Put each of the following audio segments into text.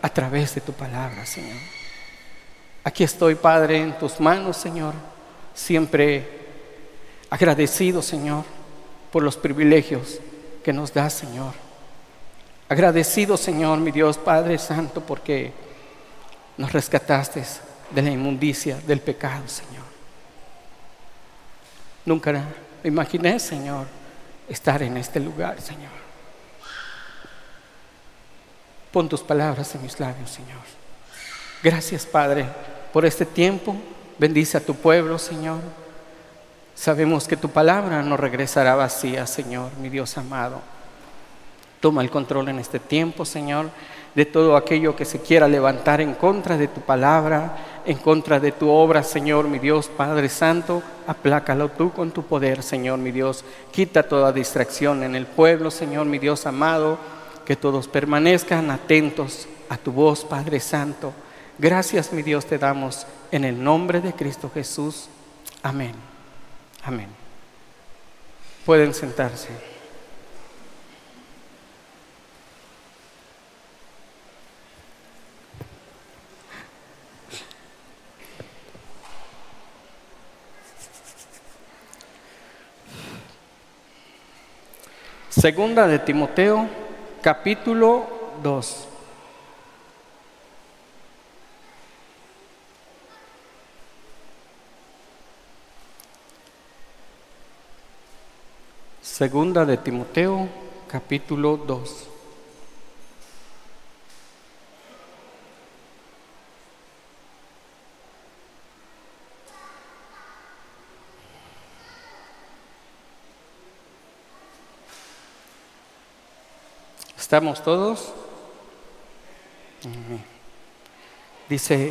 a través de tu palabra, Señor. Aquí estoy, Padre, en tus manos, Señor, siempre agradecido, Señor, por los privilegios que nos das, Señor. Agradecido, Señor, mi Dios, Padre Santo, porque nos rescataste de la inmundicia, del pecado, Señor. Nunca me imaginé, Señor, estar en este lugar, Señor. Pon tus palabras en mis labios, Señor. Gracias, Padre, por este tiempo. Bendice a tu pueblo, Señor. Sabemos que tu palabra no regresará vacía, Señor, mi Dios amado. Toma el control en este tiempo, Señor, de todo aquello que se quiera levantar en contra de tu palabra, en contra de tu obra, Señor, mi Dios, Padre Santo. Aplácalo tú con tu poder, Señor, mi Dios. Quita toda distracción en el pueblo, Señor, mi Dios amado. Que todos permanezcan atentos a tu voz, Padre Santo. Gracias, mi Dios, te damos en el nombre de Cristo Jesús. Amén. Amén. Pueden sentarse. Segunda de Timoteo, capítulo 2. Segunda de Timoteo, capítulo 2. ¿Estamos todos? Dice,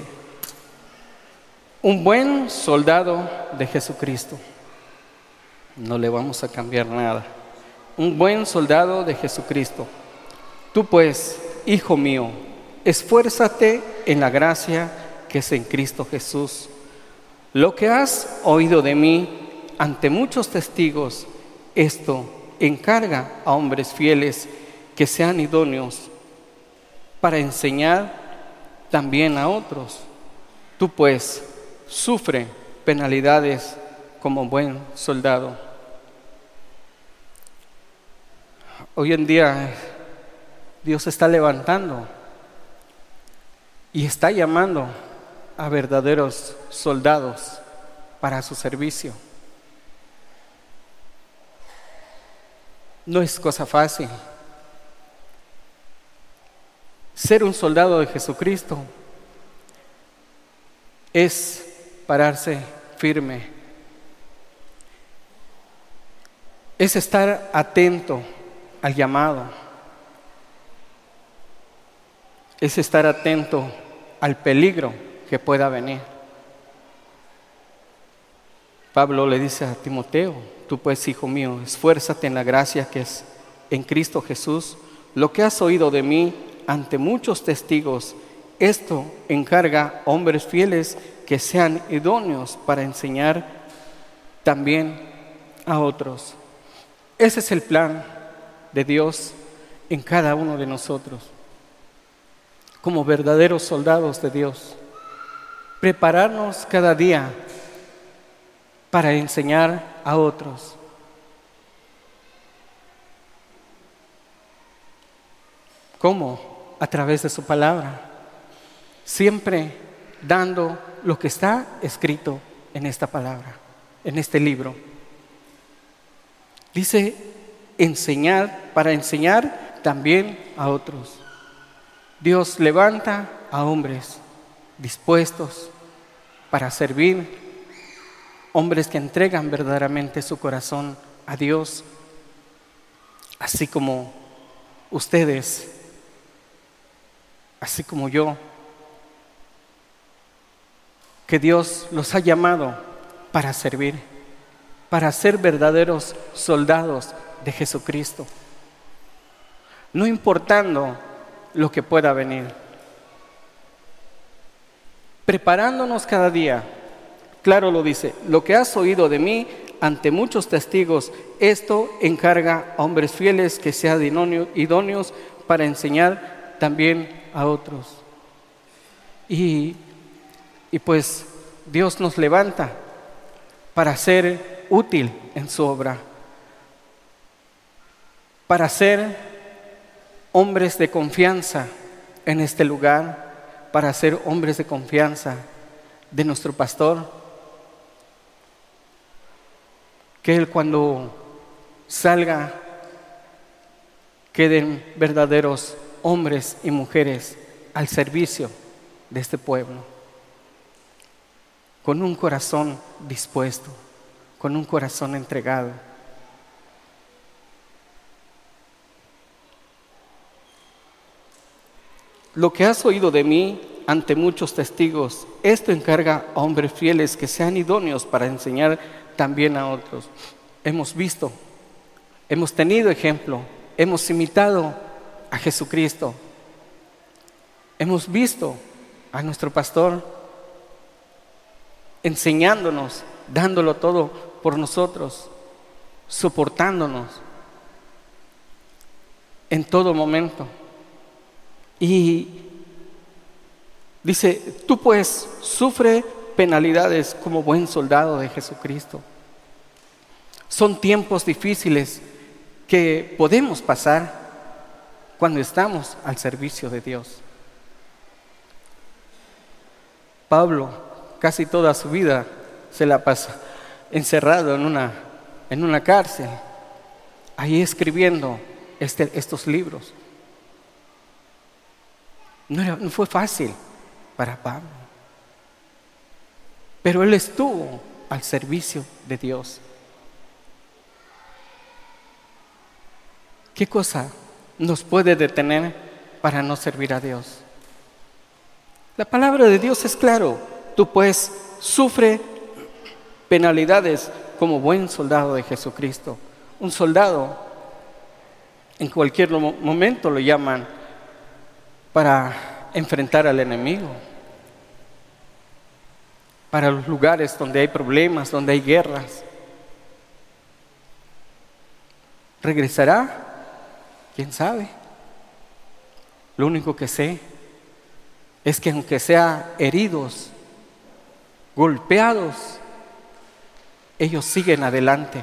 un buen soldado de Jesucristo. No le vamos a cambiar nada. Un buen soldado de Jesucristo. Tú pues, hijo mío, esfuérzate en la gracia que es en Cristo Jesús. Lo que has oído de mí ante muchos testigos, esto encarga a hombres fieles que sean idóneos para enseñar también a otros. Tú pues, sufre penalidades como buen soldado. Hoy en día Dios está levantando y está llamando a verdaderos soldados para su servicio. No es cosa fácil. Ser un soldado de Jesucristo es pararse firme, es estar atento al llamado, es estar atento al peligro que pueda venir. Pablo le dice a Timoteo, tú pues, hijo mío, esfuérzate en la gracia que es en Cristo Jesús. Lo que has oído de mí ante muchos testigos, esto encarga a hombres fieles que sean idóneos para enseñar también a otros. Ese es el plan de Dios en cada uno de nosotros, como verdaderos soldados de Dios. Prepararnos cada día para enseñar a otros. ¿Cómo? A través de su palabra, siempre dando lo que está escrito en esta palabra, en este libro. Dice enseñar, para enseñar también a otros. Dios levanta a hombres dispuestos para servir, hombres que entregan verdaderamente su corazón a Dios, así como ustedes, así como yo, que Dios los ha llamado para servir, para ser verdaderos soldados de Jesucristo, no importando lo que pueda venir, preparándonos cada día. Claro lo dice, lo que has oído de mí ante muchos testigos, esto encarga a hombres fieles que sean idóneos para enseñar también a otros. Y, y pues Dios nos levanta para ser útil en su obra, para ser hombres de confianza en este lugar, para ser hombres de confianza de nuestro pastor, que Él cuando salga queden verdaderos hombres y mujeres al servicio de este pueblo, con un corazón dispuesto, con un corazón entregado. Lo que has oído de mí ante muchos testigos, esto encarga a hombres fieles que sean idóneos para enseñar también a otros. Hemos visto, hemos tenido ejemplo, hemos imitado a Jesucristo. Hemos visto a nuestro pastor enseñándonos, dándolo todo por nosotros, soportándonos en todo momento. Y dice, tú pues sufre penalidades como buen soldado de Jesucristo. Son tiempos difíciles que podemos pasar cuando estamos al servicio de Dios. Pablo casi toda su vida se la pasa encerrado en una cárcel, ahí escribiendo estos libros. No fue fácil para Pablo, pero él estuvo al servicio de Dios. ¿Qué cosa nos puede detener para no servir a Dios? La palabra de Dios es claro. Tú pues sufre penalidades como buen soldado de Jesucristo. Un soldado en cualquier momento lo llaman para enfrentar al enemigo, para los lugares donde hay problemas, donde hay guerras. ¿Regresará? ¿Quién sabe? Lo único que sé es que aunque sea heridos, golpeados, ellos siguen adelante.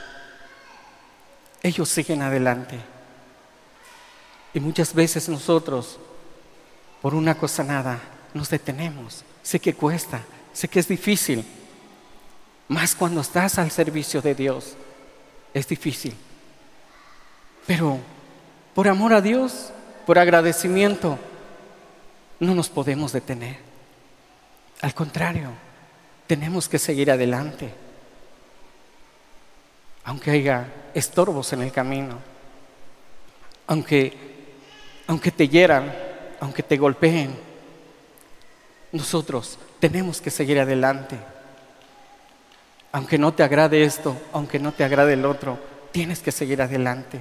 Ellos siguen adelante. Y muchas veces nosotros, por una cosa nada, nos detenemos. Sé que cuesta, sé que es difícil. Más cuando estás al servicio de Dios, es difícil. Pero por amor a Dios, por agradecimiento, no nos podemos detener. Al contrario, tenemos que seguir adelante. Aunque haya estorbos en el camino, aunque te hieran, aunque te golpeen, nosotros tenemos que seguir adelante. Aunque no te agrade esto, aunque no te agrade el otro, tienes que seguir adelante.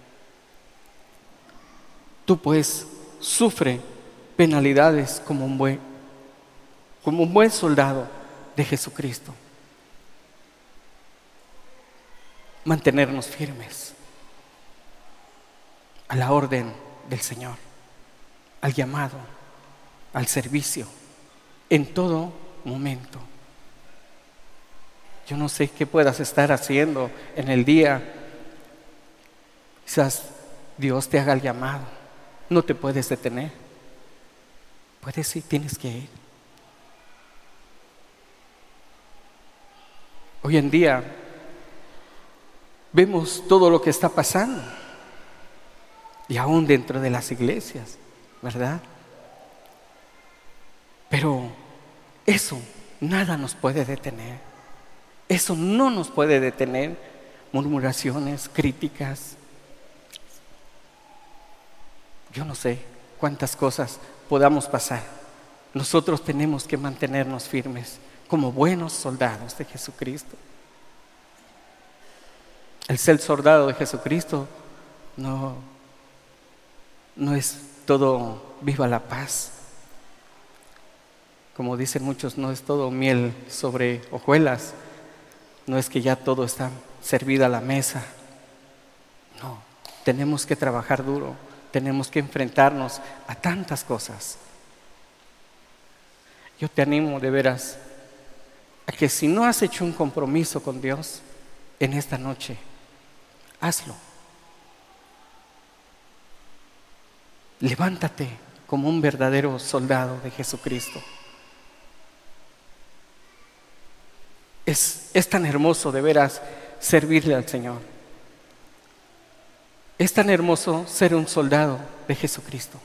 Tú pues sufre penalidades como un buen soldado de Jesucristo. Mantenernos firmes a la orden del Señor, al llamado, al servicio, en todo momento. Yo no sé qué puedas estar haciendo en el día. Quizás Dios te haga el llamado. No te puedes detener. Puedes ir, tienes que ir. Hoy en día vemos todo lo que está pasando, y aún dentro de las iglesias, ¿verdad? Pero eso nada nos puede detener. Eso no nos puede detener. Murmuraciones, críticas. Yo no sé cuántas cosas podamos pasar. Nosotros tenemos que mantenernos firmes como buenos soldados de Jesucristo. El ser soldado de Jesucristo no es todo viva la paz. Como dicen muchos, no es todo miel sobre hojuelas. No es que ya todo está servido a la mesa. No, tenemos que trabajar duro. Tenemos que enfrentarnos a tantas cosas. Yo te animo de veras a que si no has hecho un compromiso con Dios en esta noche, hazlo. Levántate como un verdadero soldado de Jesucristo. Es tan hermoso de veras servirle al Señor. Es tan hermoso ser un soldado de Jesucristo.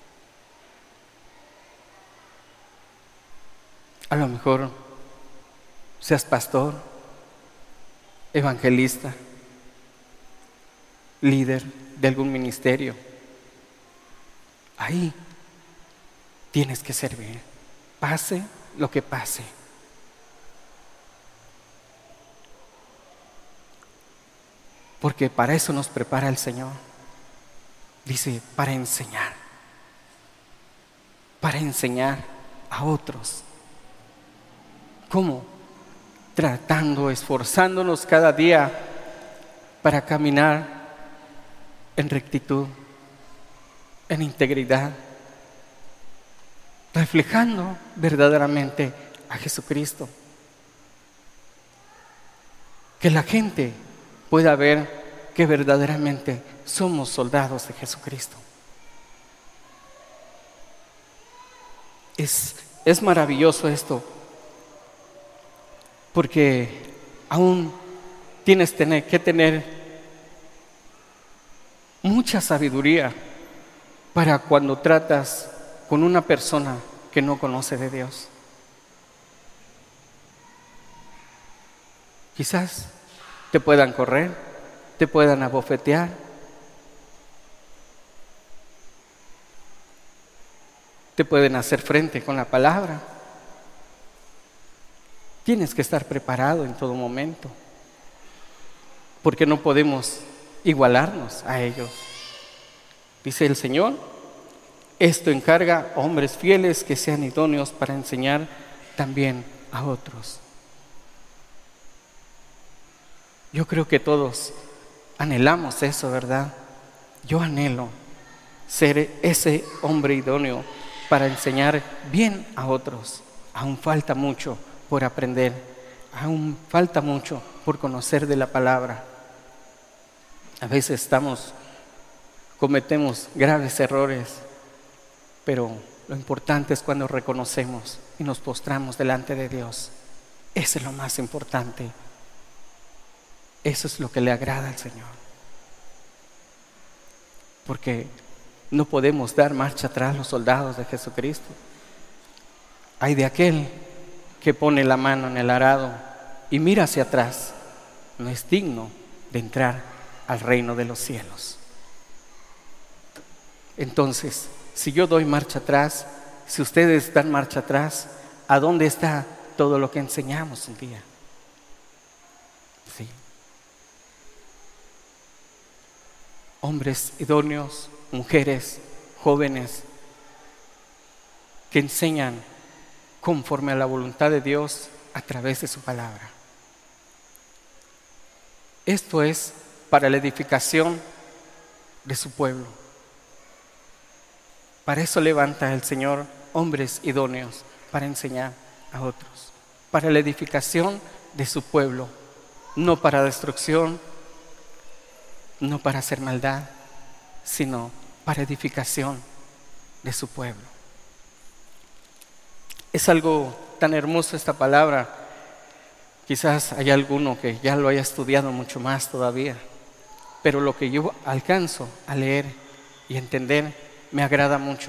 A lo mejor seas pastor, evangelista, líder de algún ministerio. Ahí tienes que servir, pase lo que pase. Porque para eso nos prepara el Señor. Dice, para enseñar a otros. ¿Cómo? Tratando, esforzándonos cada día para caminar en rectitud, en integridad, reflejando verdaderamente a Jesucristo. Que la gente pueda ver que verdaderamente somos soldados de Jesucristo. Es maravilloso esto, porque aún tienes que tener mucha sabiduría para cuando tratas con una persona que no conoce de Dios. Quizás te puedan correr, te puedan abofetear, te pueden hacer frente con la palabra. Tienes que estar preparado en todo momento, porque no podemos igualarnos a ellos. Dice el Señor, esto encarga a hombres fieles que sean idóneos para enseñar también a otros. Yo creo que todos anhelamos eso, ¿verdad? Yo anhelo ser ese hombre idóneo para enseñar bien a otros. Aún falta mucho por aprender, aún falta mucho por conocer de la palabra. A veces cometemos graves errores, pero lo importante es cuando reconocemos y nos postramos delante de Dios. Eso es lo más importante. Eso es lo que le agrada al Señor. Porque no podemos dar marcha atrás los soldados de Jesucristo. Ay de aquel que pone la mano en el arado y mira hacia atrás, no es digno de entrar al reino de los cielos. Entonces, si yo doy marcha atrás, si ustedes dan marcha atrás, ¿a dónde está todo lo que enseñamos un día? Sí. Hombres idóneos, mujeres, jóvenes, que enseñan conforme a la voluntad de Dios a través de su palabra. Esto es para la edificación de su pueblo. Para eso levanta el Señor hombres idóneos para enseñar a otros, para la edificación de su pueblo, no para destrucción, no para hacer maldad, sino para edificación de su pueblo. Es algo tan hermoso esta palabra. Quizás haya alguno que ya lo haya estudiado mucho más todavía, pero lo que yo alcanzo a leer y entender me agrada mucho.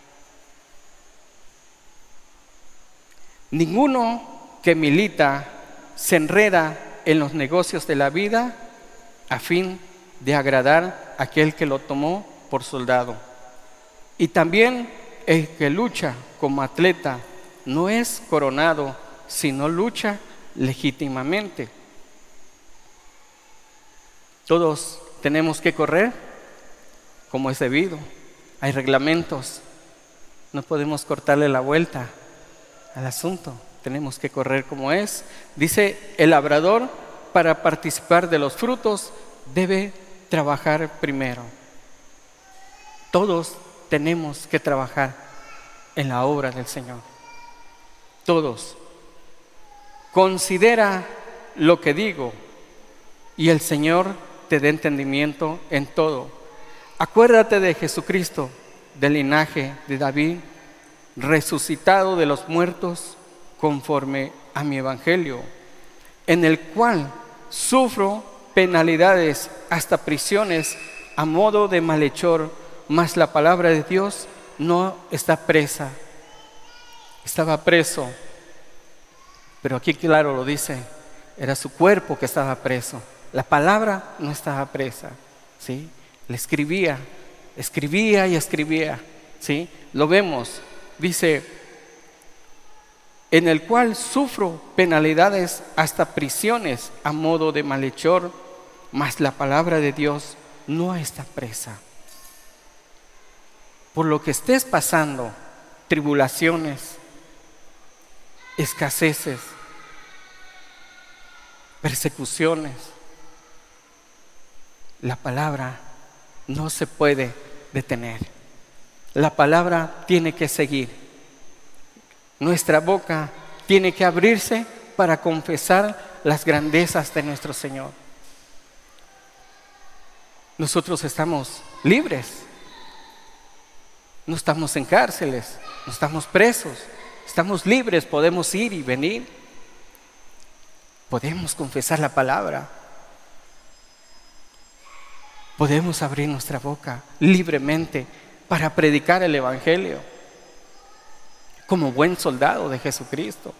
Ninguno que milita se enreda en los negocios de la vida a fin de agradar a aquel que lo tomó por soldado. Y también el que lucha como atleta no es coronado, sino lucha legítimamente. Todos tenemos que correr como es debido. Hay reglamentos. No podemos cortarle la vuelta al asunto. Tenemos que correr como es. Dice el labrador, para participar de los frutos debe trabajar primero. Todos tenemos que trabajar en la obra del Señor. todos. Considera lo que digo y el Señor te dé entendimiento en todo. Acuérdate de Jesucristo, del linaje de David, resucitado de los muertos conforme a mi evangelio, en el cual sufro penalidades hasta prisiones a modo de malhechor, mas la palabra de Dios no está presa. Estaba preso, pero aquí claro lo dice, era su cuerpo que estaba preso. La palabra no estaba presa, ¿sí? Le escribía y escribía, ¿sí? Lo vemos, dice, en el cual sufro penalidades hasta prisiones a modo de malhechor, mas la palabra de Dios no está presa. Por lo que estés pasando, tribulaciones, escaseces, persecuciones, la palabra no se puede detener. La palabra tiene que seguir. Nuestra boca tiene que abrirse para confesar las grandezas de nuestro Señor. Nosotros estamos libres. No estamos en cárceles, no estamos presos. Estamos libres, podemos ir y venir. Podemos confesar la palabra. Podemos abrir nuestra boca libremente para predicar el evangelio como buen soldado de Jesucristo.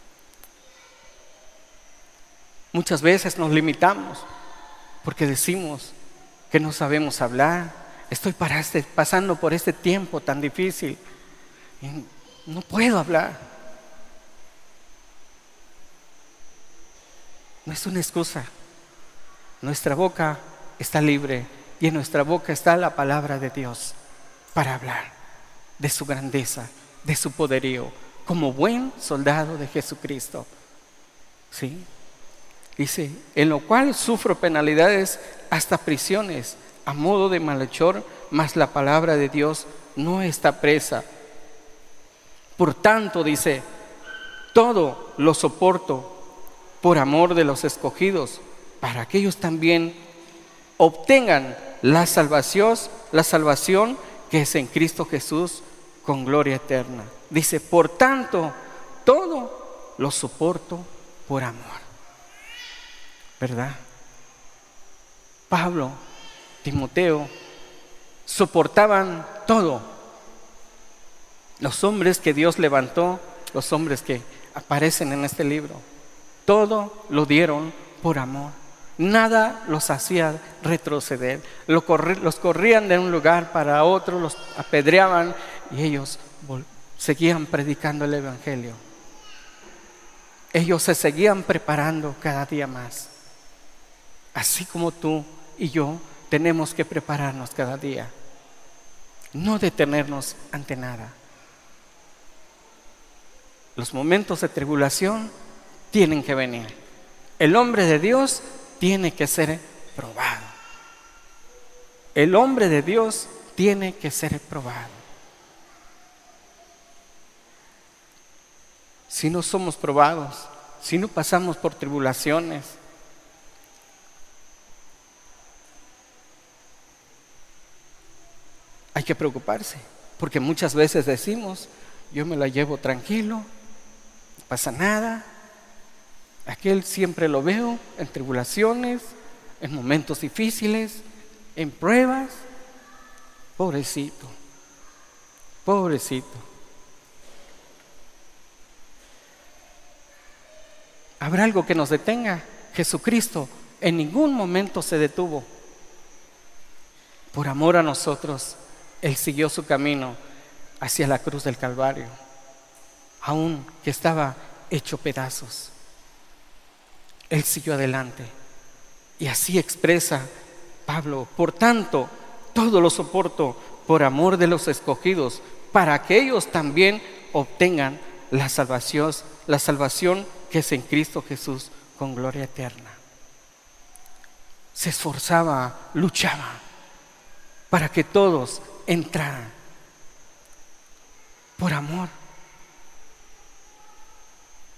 Muchas veces nos limitamos porque decimos que no sabemos hablar. Estoy pasando por este tiempo tan difícil y no puedo hablar. No es una excusa. Nuestra boca está libre y en nuestra boca está la palabra de Dios para hablar de su grandeza, de su poderío, como buen soldado de Jesucristo. ¿Sí? Dice, en lo cual sufro penalidades hasta prisiones a modo de malhechor, mas la palabra de Dios no está presa. Por tanto, dice, todo lo soporto por amor de los escogidos, para que ellos también obtengan la salvación que es en Cristo Jesús con gloria eterna. Dice, por tanto, todo lo soporto por amor. ¿Verdad? Pablo, Timoteo, soportaban todo. Los hombres que Dios levantó, los hombres que aparecen en este libro, todo lo dieron por amor. Nada los hacía retroceder. Los corrían de un lugar para otro, los apedreaban y ellos seguían predicando el evangelio. Ellos se seguían preparando cada día más. Así como tú y yo tenemos que prepararnos cada día. No detenernos ante nada. Los momentos de tribulación tienen que venir. El hombre de Dios tiene que ser probado. El hombre de Dios tiene que ser probado. Si no somos probados, si no pasamos por tribulaciones, hay que preocuparse, porque muchas veces decimos, yo me la llevo tranquilo, no pasa nada. Aquel siempre lo veo en tribulaciones, en momentos difíciles, en pruebas. Pobrecito, pobrecito. ¿Habrá algo que nos detenga? Jesucristo en ningún momento se detuvo. Por amor a nosotros, Él siguió su camino hacia la cruz del Calvario, aun que estaba hecho pedazos. Él siguió adelante. Y así expresa Pablo, por tanto, todo lo soporto por amor de los escogidos, para que ellos también obtengan la salvación que es en Cristo Jesús con gloria eterna. Se esforzaba, luchaba para que todos entraran por amor.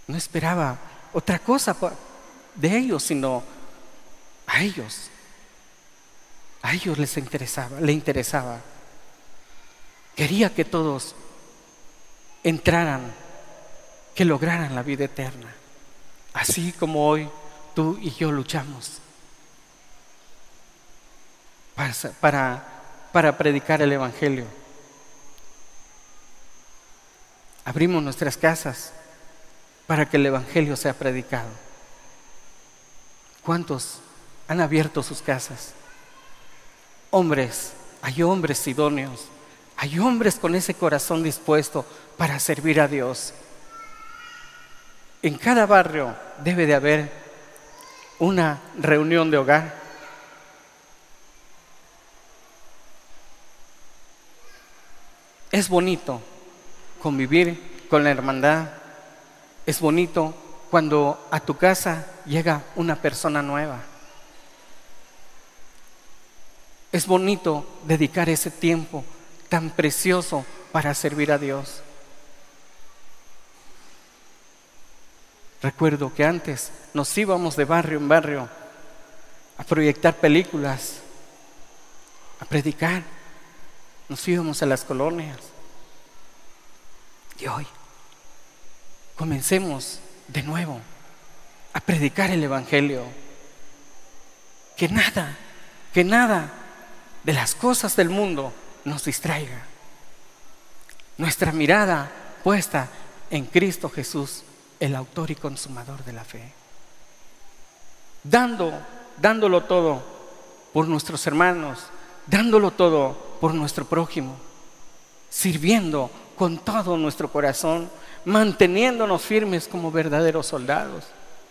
No esperaba otra cosa de ellos, sino a ellos. A ellos les interesaba, le interesaba. Quería que todos entraran, que lograran la vida eterna. Así como hoy tú y yo luchamos para predicar el Evangelio. Abrimos nuestras casas para que el Evangelio sea predicado. ¿Cuántos han abierto sus casas? Hombres, hay hombres idóneos, hay hombres con ese corazón dispuesto para servir a Dios. En cada barrio debe de haber una reunión de hogar. Es bonito convivir con la hermandad. Es bonito cuando a tu casa llega una persona nueva. Es bonito dedicar ese tiempo tan precioso para servir a Dios. Recuerdo que antes nos íbamos de barrio en barrio a proyectar películas, a predicar. Nos íbamos a las colonias. Y hoy comencemos de nuevo a predicar el Evangelio. Que nada de las cosas del mundo nos distraiga. Nuestra mirada puesta en Cristo Jesús, el autor y consumador de la fe. Dándolo todo por nuestros hermanos, dándolo todo por nuestro prójimo, sirviendo con todo nuestro corazón, manteniéndonos firmes como verdaderos soldados.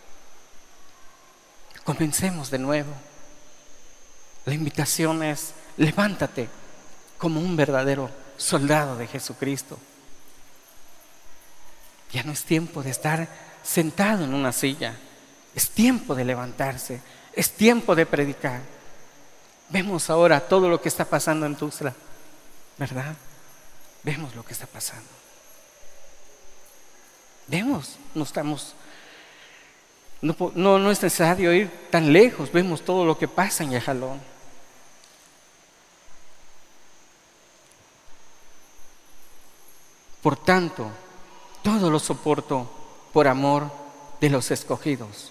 Comencemos de nuevo. La invitación es: levántate como un verdadero soldado de Jesucristo. Ya no es tiempo de estar sentado en una silla. Es tiempo de levantarse. Es tiempo de predicar. Vemos ahora todo lo que está pasando en Tuxtla, ¿verdad? Vemos lo que está pasando. Vemos, no es necesario ir tan lejos. Vemos todo lo que pasa en Yajalón. Por tanto, todo lo soporto por amor de los escogidos.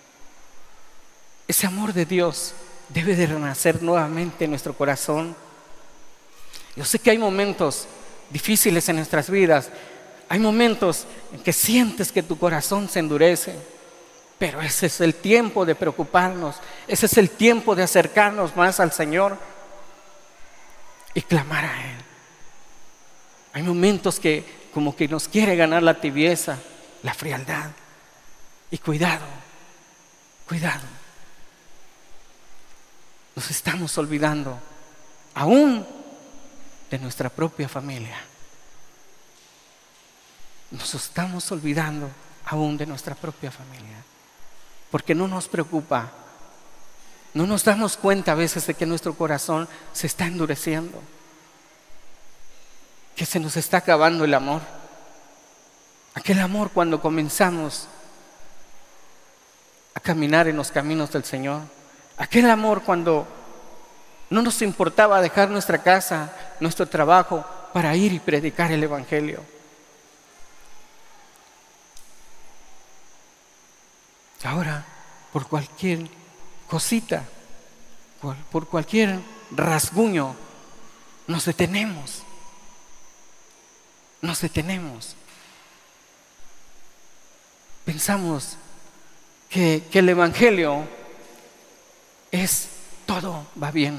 Ese amor de Dios debe de renacer nuevamente en nuestro corazón. Yo sé que hay momentos difíciles en nuestras vidas. Hay momentos en que sientes que tu corazón se endurece. Pero ese es el tiempo de preocuparnos. Ese es el tiempo de acercarnos más al Señor y clamar a Él. Hay momentos que como que nos quiere ganar la tibieza, la frialdad. Y cuidado. Nos estamos olvidando aún de nuestra propia familia. Nos estamos olvidando aún de nuestra propia familia. Porque no nos preocupa. No nos damos cuenta a veces de que nuestro corazón se está endureciendo. Que se nos está acabando el amor. Aquel amor cuando comenzamos a caminar en los caminos del Señor. Aquel amor cuando no nos importaba dejar nuestra casa, nuestro trabajo, para ir y predicar el Evangelio. Ahora, por cualquier cosita, por cualquier rasguño, nos detenemos. Pensamos que el Evangelio es todo va bien.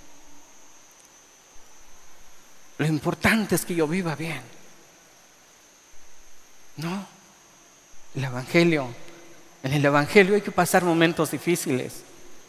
Lo importante es que yo viva bien. No, en el Evangelio hay que pasar momentos difíciles.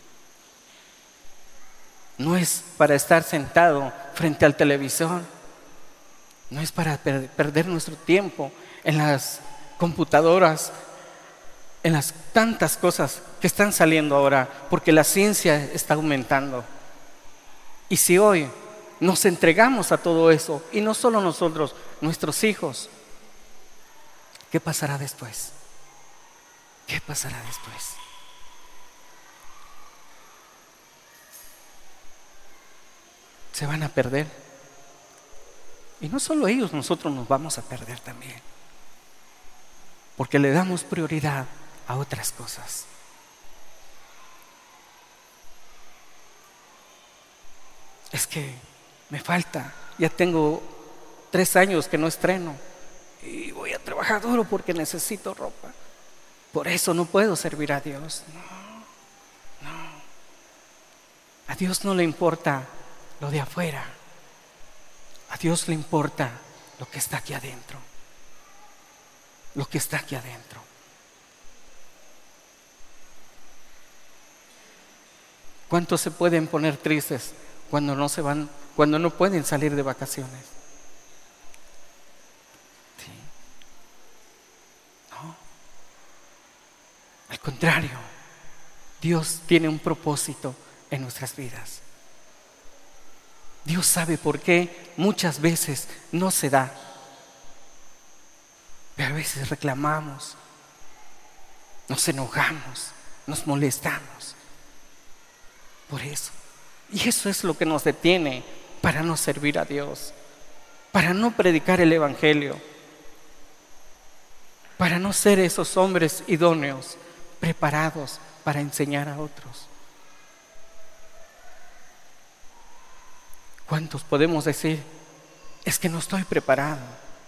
No es para estar sentado frente al televisor. No es para perder nuestro tiempo en las computadoras, en las tantas cosas que están saliendo ahora, porque la ciencia está aumentando. Y si hoy nos entregamos a todo eso, y no solo nosotros, nuestros hijos, ¿qué pasará después? ¿qué pasará después? Se van a perder. Y no solo ellos, nosotros nos vamos a perder también. Porque le damos prioridad a otras cosas. Es que me falta, ya tengo 3 años que no estreno y voy a trabajar duro porque necesito ropa. Por eso no puedo servir a Dios. No. A Dios no le importa lo de afuera. A Dios le importa lo que está aquí adentro. Lo que está aquí adentro. ¿Cuántos se pueden poner tristes cuando no se van, cuando no pueden salir de vacaciones? Sí. No. Al contrario, Dios tiene un propósito en nuestras vidas. Dios sabe por qué muchas veces no se da. Pero a veces reclamamos, nos enojamos, nos molestamos. Por eso. Y eso es lo que nos detiene para no servir a Dios, para no predicar el Evangelio, para no ser esos hombres idóneos, preparados para enseñar a otros. ¿Cuántos podemos decir, es que no estoy preparado?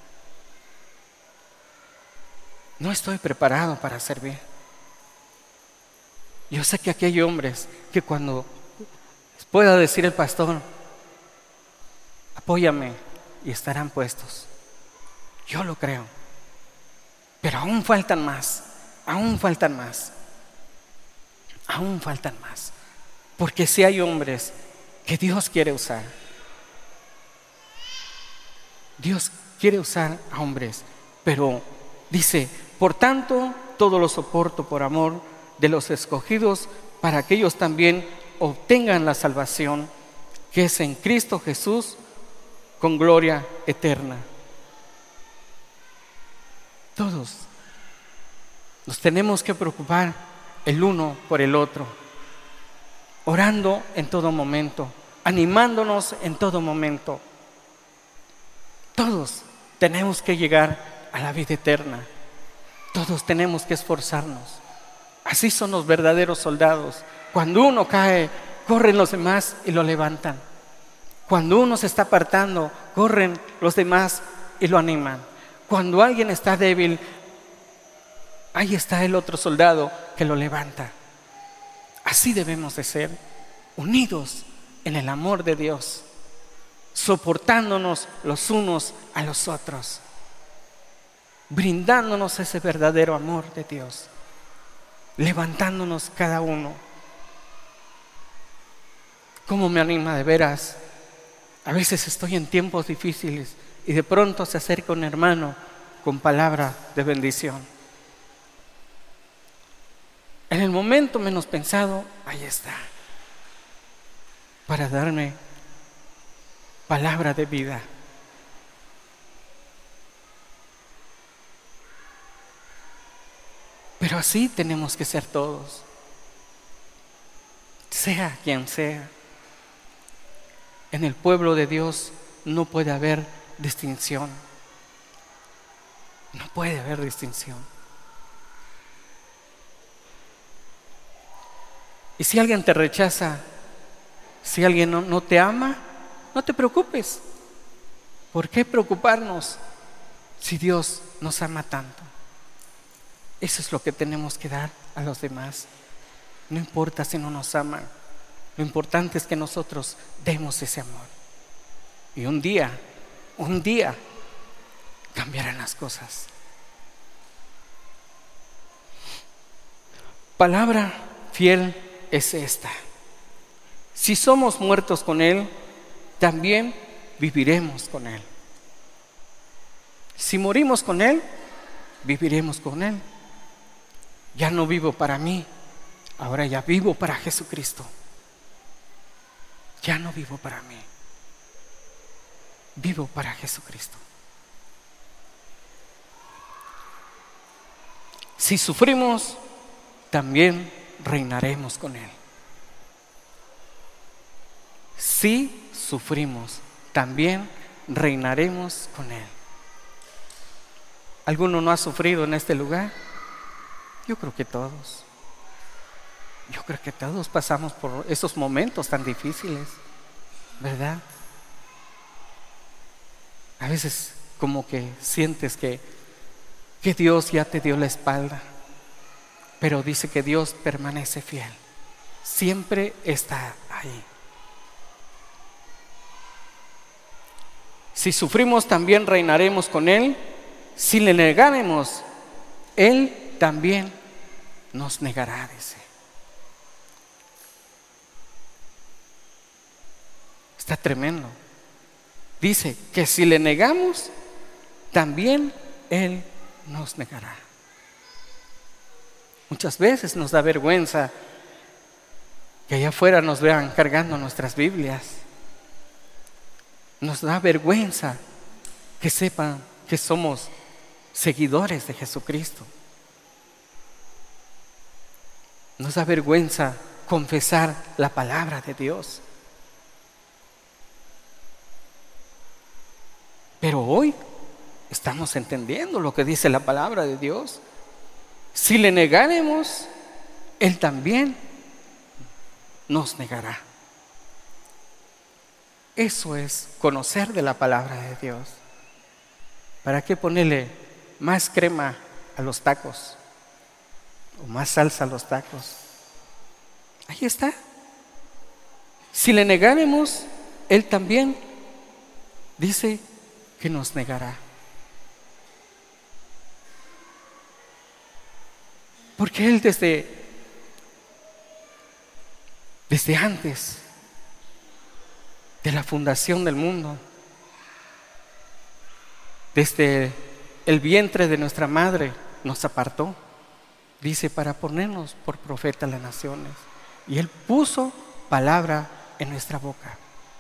No estoy preparado para servir. Yo sé que aquí hay hombres que cuando pueda decir el pastor, apóyame, y estarán puestos. Yo lo creo. Pero aún faltan más, aún faltan más, aún faltan más. Porque si hay hombres que Dios quiere usar. Dios quiere usar a hombres, pero dice, por tanto, todo lo soporto por amor de los escogidos, para que ellos también obtengan la salvación que es en Cristo Jesús con gloria eterna. Todos nos tenemos que preocupar el uno por el otro, orando en todo momento, animándonos en todo momento. Todos tenemos que llegar a la vida eterna. Todos tenemos que esforzarnos. Así son los verdaderos soldados. Cuando uno cae, corren los demás y lo levantan. Cuando uno se está apartando, corren los demás y lo animan. Cuando alguien está débil, ahí está el otro soldado que lo levanta. Así debemos de ser, unidos en el amor de Dios, soportándonos los unos a los otros, brindándonos ese verdadero amor de Dios, levantándonos cada uno. ¿Cómo me anima de veras? A veces estoy en tiempos difíciles y de pronto se acerca un hermano con palabra de bendición. En el momento menos pensado, ahí está, para darme palabra de vida. Pero así tenemos que ser todos, sea quien sea. En el pueblo de Dios no puede haber distinción. No puede haber distinción. Y si alguien te rechaza, si alguien no te ama, no te preocupes. ¿Por qué preocuparnos si Dios nos ama tanto? Eso es lo que tenemos que dar a los demás. No importa si no nos aman. Lo importante es que nosotros demos ese amor. Y un día cambiarán las cosas. Palabra fiel es esta: si somos muertos con Él, también viviremos con Él. Si morimos con Él, viviremos con Él. Ya no vivo para mí, ahora ya vivo para Jesucristo. Ya no vivo para mí, vivo para Jesucristo. Si sufrimos, también reinaremos con Él. Si sufrimos, también reinaremos con Él. ¿Alguno no ha sufrido en este lugar? Yo creo que todos. Yo creo que todos pasamos por esos momentos tan difíciles, ¿verdad? A veces como que sientes que Dios ya te dio la espalda, pero dice que Dios permanece fiel. Siempre está ahí. Si sufrimos, también reinaremos con Él. Si le negaremos, Él también nos negará, dice. Está tremendo. Dice que si le negamos, también Él nos negará. Muchas veces nos da vergüenza que allá afuera nos vean cargando nuestras Biblias. Nos da vergüenza que sepan que somos seguidores de Jesucristo. Nos da vergüenza confesar la palabra de Dios. Pero hoy estamos entendiendo lo que dice la palabra de Dios. Si le negaremos, Él también nos negará. Eso es conocer de la palabra de Dios. ¿Para qué ponerle más crema a los tacos? O más salsa a los tacos. Ahí está. Si le negaremos, Él también dice que nos negará. Porque Él desde antes de la fundación del mundo, desde el vientre de nuestra madre, nos apartó, dice, para ponernos por profeta a las naciones. Y Él puso palabra en nuestra boca.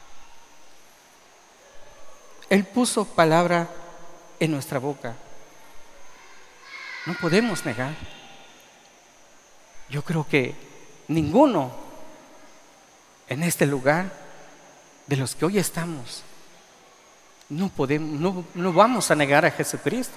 Él puso palabra en nuestra boca. No podemos negar. Yo creo que ninguno en este lugar de los que hoy estamos no vamos a negar a Jesucristo.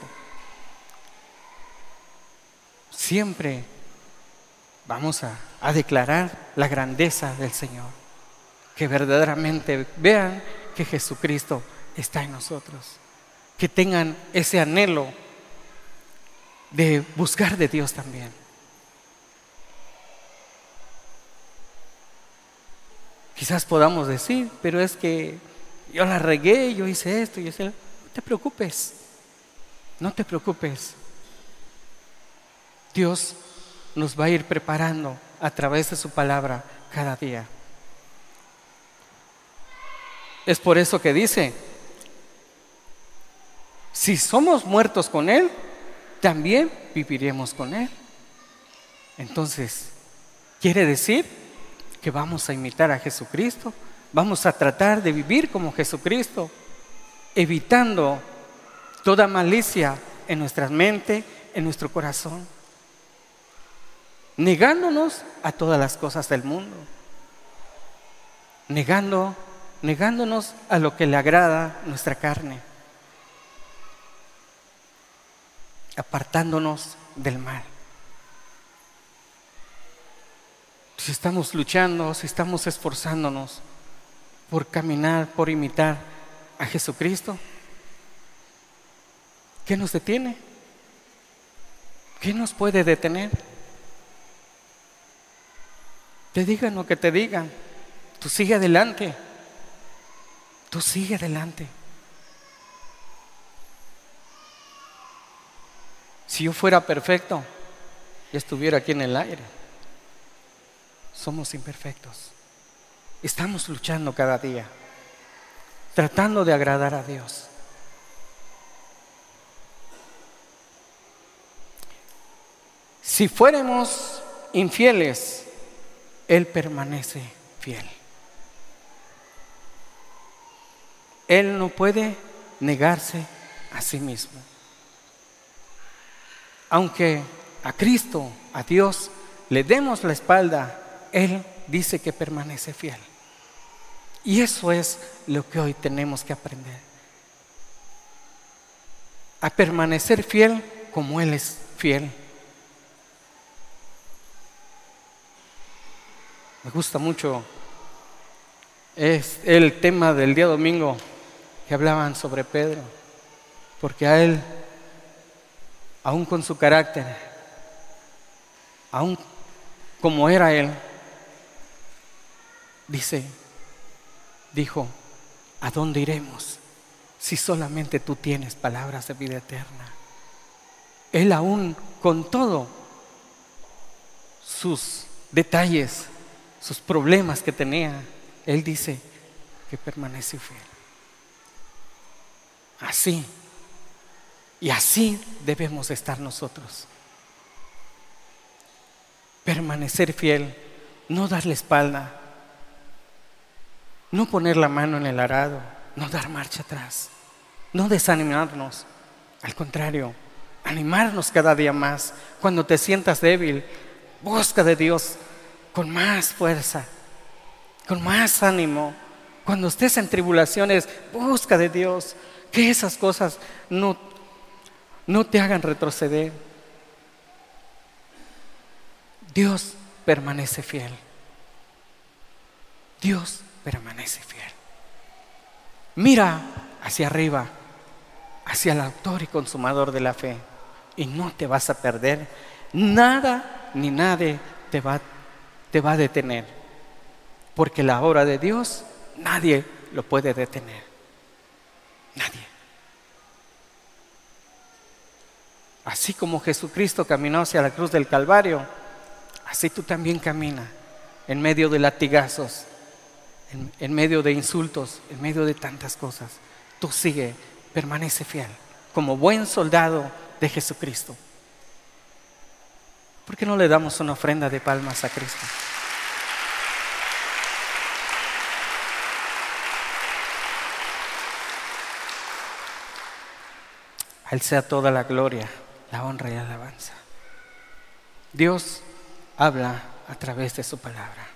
Siempre vamos a declarar la grandeza del Señor. Que verdaderamente vean que Jesucristo está en nosotros. Que tengan ese anhelo de buscar de Dios también. Quizás podamos decir, pero es que yo la regué, yo hice esto, yo hice... No te preocupes, no te preocupes. Dios nos va a ir preparando a través de su palabra cada día. Es por eso que dice, si somos muertos con Él, también viviremos con Él. Entonces, quiere decir que vamos a imitar a Jesucristo, vamos a tratar de vivir como Jesucristo, evitando toda malicia en nuestra mente, en nuestro corazón, negándonos a todas las cosas del mundo, negándonos a lo que le agrada nuestra carne, apartándonos del mal. Si estamos luchando, si estamos esforzándonos por caminar, por imitar a Jesucristo, ¿qué nos detiene? ¿Qué nos puede detener? Te digan lo que te digan, tú sigue adelante. Tú sigue adelante. Si yo fuera perfecto, ya estuviera aquí en el aire. Somos imperfectos. Estamos luchando cada día, tratando de agradar a Dios. Si fuéramos infieles, Él permanece fiel. Él no puede negarse a sí mismo. Aunque a Cristo, a Dios, le demos la espalda, Él dice que permanece fiel. Y eso es lo que hoy tenemos que aprender. A permanecer fiel como Él es fiel. Me gusta mucho es el tema del día domingo que hablaban sobre Pedro, porque a él, aún con su carácter, aún como era él, dijo, ¿a dónde iremos si solamente tú tienes palabras de vida eterna? Él aún con todo sus detalles, sus problemas que tenía, Él dice que permanece fiel. Así, y así debemos estar nosotros. Permanecer fiel, no dar la espalda, no poner la mano en el arado, no dar marcha atrás, no desanimarnos. Al contrario, animarnos cada día más. Cuando te sientas débil, busca de Dios con más fuerza, con más ánimo. Cuando estés en tribulaciones, busca de Dios, que esas cosas no te hagan retroceder. Dios permanece fiel. Dios permanece fiel. Mira hacia arriba, hacia el autor y consumador de la fe, y no te vas a perder. Nada ni nadie te va a detener, porque la obra de Dios nadie lo puede detener. Nadie. Así como Jesucristo caminó hacia la cruz del Calvario, así tú también camina en medio de latigazos, en medio de insultos, en medio de tantas cosas. Tú sigue, permanece fiel, como buen soldado de Jesucristo. ¿Por qué no le damos una ofrenda de palmas a Cristo? A Él sea toda la gloria, la honra y la alabanza. Dios habla a través de su palabra.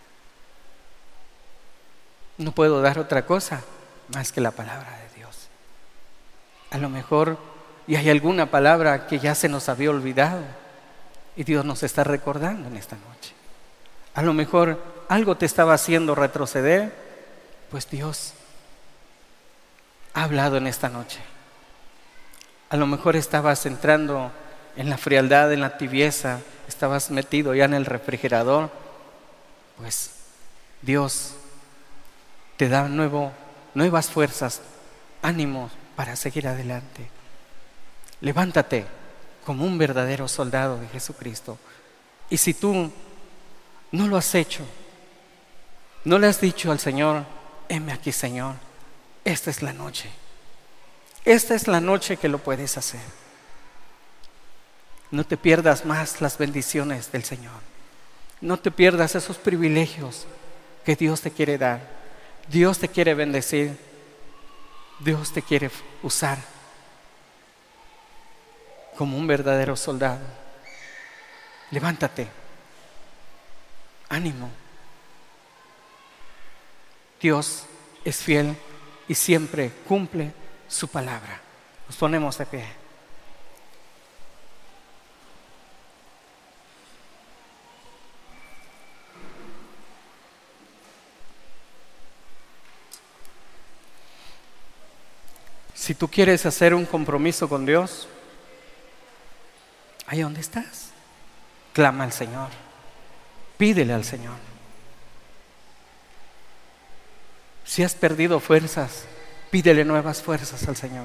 No puedo dar otra cosa más que la palabra de Dios. A lo mejor, y hay alguna palabra que ya se nos había olvidado, y Dios nos está recordando en esta noche. A lo mejor algo te estaba haciendo retroceder, pues Dios ha hablado en esta noche. A lo mejor estabas entrando en la frialdad, en la tibieza, estabas metido ya en el refrigerador, pues Dios te da nuevas fuerzas, ánimos para seguir adelante. Levántate como un verdadero soldado de Jesucristo. Y si tú no lo has hecho, no le has dicho al Señor, heme aquí, Señor, esta es la noche. Esta es la noche que lo puedes hacer. No te pierdas más las bendiciones del Señor. No te pierdas esos privilegios que Dios te quiere dar. Dios te quiere bendecir. Dios te quiere usar como un verdadero soldado. Levántate. Ánimo. Dios es fiel y siempre cumple su palabra. Nos ponemos de pie. Si tú quieres hacer un compromiso con Dios, ahí donde estás, clama al Señor, pídele al Señor. Si has perdido fuerzas, pídele nuevas fuerzas al Señor.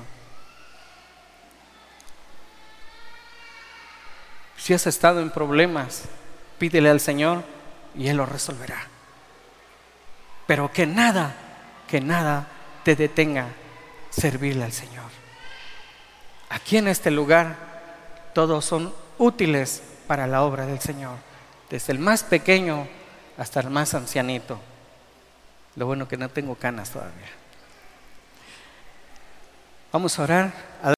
Si has estado en problemas, pídele al Señor y Él lo resolverá. Pero que nada te detenga servirle al Señor. Aquí en este lugar todos son útiles para la obra del Señor, desde el más pequeño hasta el más ancianito. Lo bueno que no tengo canas todavía. Vamos a orar.